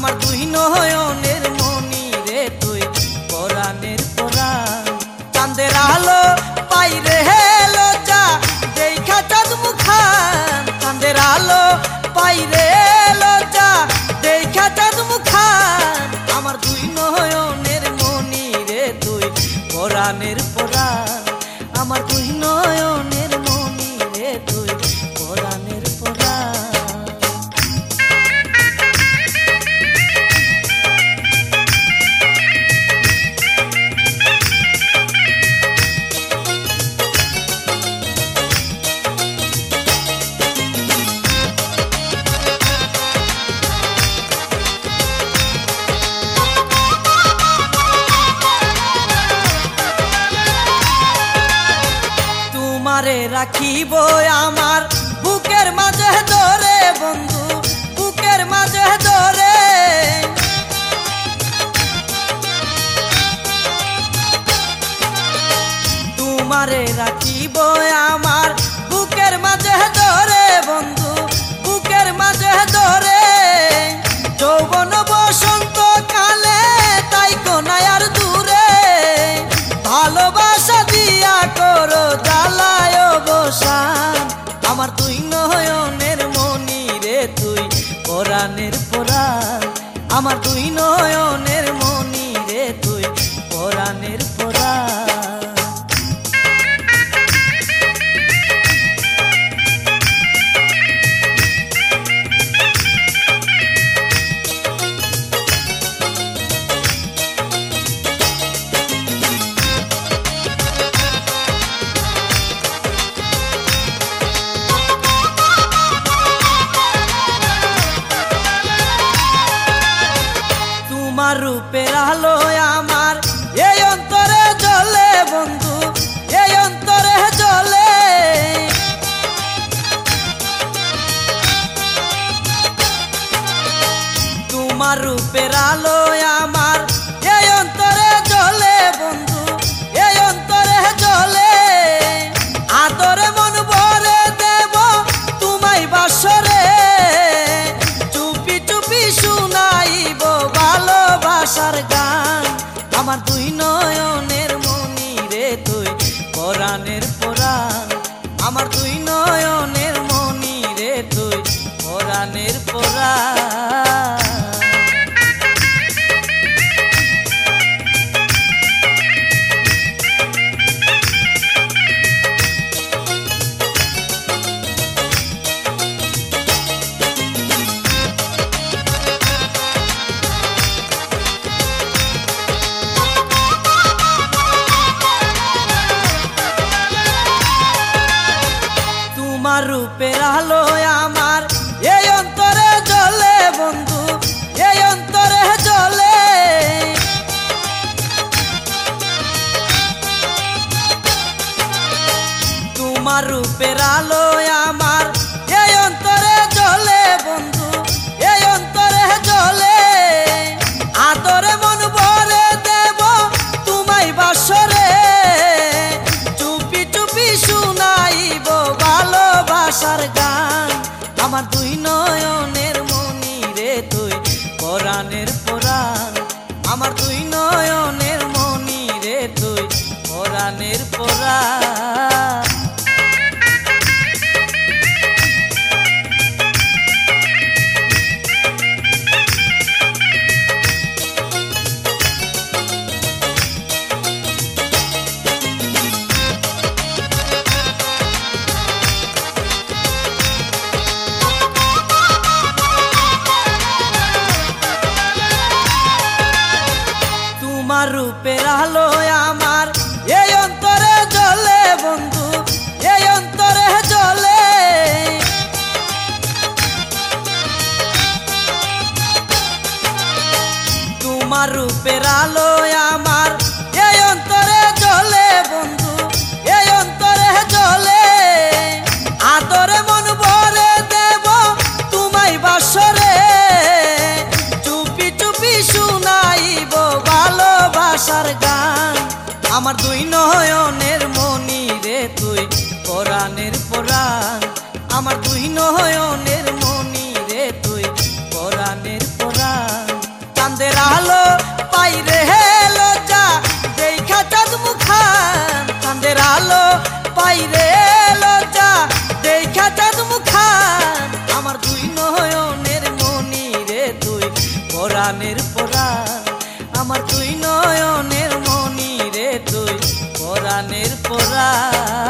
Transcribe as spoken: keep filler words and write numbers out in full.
আমার দুই নয়নের মনি রে তুই পরাণের পরাণ। চাঁদের আলো পাইরে হেলো যা দেখা চাঁদ মুখান, চাঁদের আলো পাইরে হেলো যা দেখা চাঁদ মুখান। আমার দুই নয়নের মনি রে তুই পরাণের পরাণ, আমার দুই নয়নের মনি রে তুই পরাণের পরাণ। তোমারে রাখিব আমার বুকের মাঝে ধরে বন্ধু, বুকের মাঝে ধরে। তোমারে রাখিব আমার বুকের মাঝে ধরে বন্ধু, বুকের মাঝে ধরে। যৌবন বসন্ত কালে তাই কোনায় আর দূরে, ভালোবাসা দিয়া করো জ্বালায় অবসান। আমার দুই নয়নের মনি রে তুই পরাণের পরাণ, আমার দুই নয়নের মনি রে তুই পরাণের পরাণ। তোমার রূপের আলো আমার এই অন্তরে জ্বলে বন্ধু, এই অন্তরে জ্বলে। তোমার রূপের আলো আমার এই অন্তরে জ্বলে বন্ধু, এই অন্তরে জ্বলে। আদরে মন ভরে দেব তোমায় বাসরে, চুপি চুপি শুনাইব ভালোবাসার গান। আমার দুই নয়নের মনি রে তুই পরাণের পরাণ, আমার দুই নয়নের মনি রে তুই পরাণের পরাণ। তোমার রূপের আলো আমার এই অন্তরে জ্বলে বন্ধু, এই অন্তরে জ্বলে। তোমার রূপের আলো আমার এই অন্তরে জ্বলে বন্ধু, এই অন্তরে জ্বলে। আদরে মন ভরে দেব তোমায় বাসরে, চুপি চুপি শুনাইব ভালোবাসার গান। আমার দুই নয়নের মনি রে তুই পরাণের পরাণ, আমার দুই নয়নের মনি রে তুই পরাণের পরাণ। তোমার রূপের আলো আমার এই অন্তরে জ্বলে বন্ধু, এই অন্তরে জ্বলে। তোমার রূপের আলো আমার এই অন্তরে জ্বলে বন্ধু, এই অন্তরে জ্বলে। আদরে মন ভরে দেব তোমায় বাসরে, চুপি চুপি শুনাইব ভালোবাসার গান। আমার দুই নয়নের মনি রে তুই পরাণের পরাণ, আমার দুই নয়নের মনি রে তুই পরাণের পরাণ। পাইরে লজ্জা দেখা চাঁদ মুখান চাঁদের আলো পাইরে লজ্জা দেখা চাঁদ মুখান আমার দুই নয়নের মনি রে তুই পরাণের পরাণ আমার দুই নয়নের মনি রে তুই পরাণের পরাণ